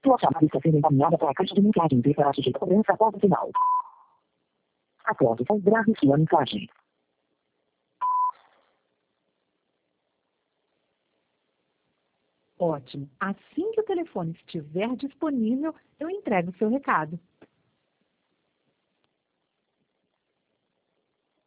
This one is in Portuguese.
Sua chamada está sendo encaminhada para a caixa de mensagens e será sujeita a cobrança após o final. Após o som, grave sua mensagem. Ótimo. Assim que o telefone estiver disponível, eu entrego o seu recado.